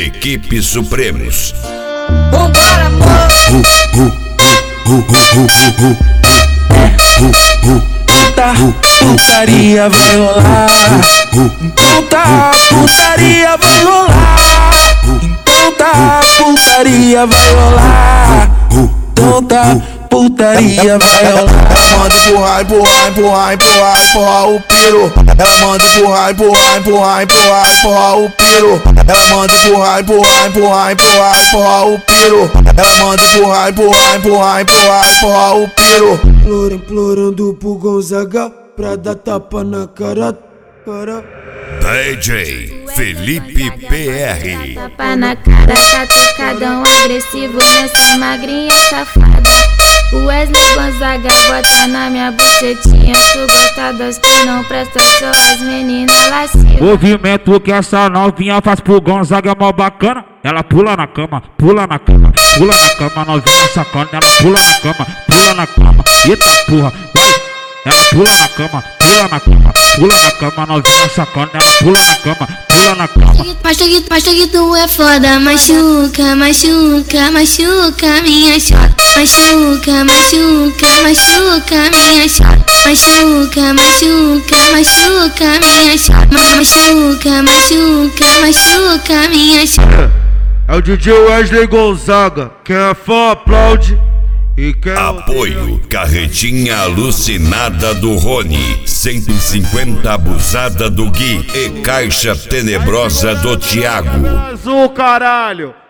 Equipe Supremos. Vambora, amor. Putaria vai rolar. Então tá, putaria vai rolar. Então tá, putaria vai rolar. Então tá, putaria vai rolar. Ela manda empurrar, empurrar, empurrar, empurrar, empurrar o piro. Ela manda empurrar, empurrar, empurrar, empurrar, empurrar o piro. Ela manda empurrar, empurrar, empurrar, empurrar, empurrar o piro. Ela manda empurrar, empurrar, empurrar, empurrar, empurrar o piro. Implorando pro Gonzaga pra dar tapa na cara. DJ Felipe PR. Tapa na cara, catucadão agressivo nessa magrinha safada. O Wesley Gonzaga bota na minha bucetinha. Tu gosta das que não prestam, só as meninas lascivas. Movimento que essa novinha faz pro Gonzaga é mó bacana. Ela pula na cama, pula na cama, pula na cama, novinha sacana. Ela pula na cama, pula na cama. Eita porra, vai! Ela pula na cama, pula na cama, pula na cama, novinha sacana. Ela pula na cama, pula na cama. Pastor que tu é foda, machuca, machuca, machuca minha chota. Machuca, machuca, machuca minha chota. Machuca, machuca, machuca minha chota. Machuca, machuca, machuca minha chota. É o DJ Wesley Gonzaga, quem é fã aplaude. E Apoio Carretinha Alucinada do Rony, 150 Abusada do Gui e Caixa Tenebrosa do Thiago. Azul, caralho.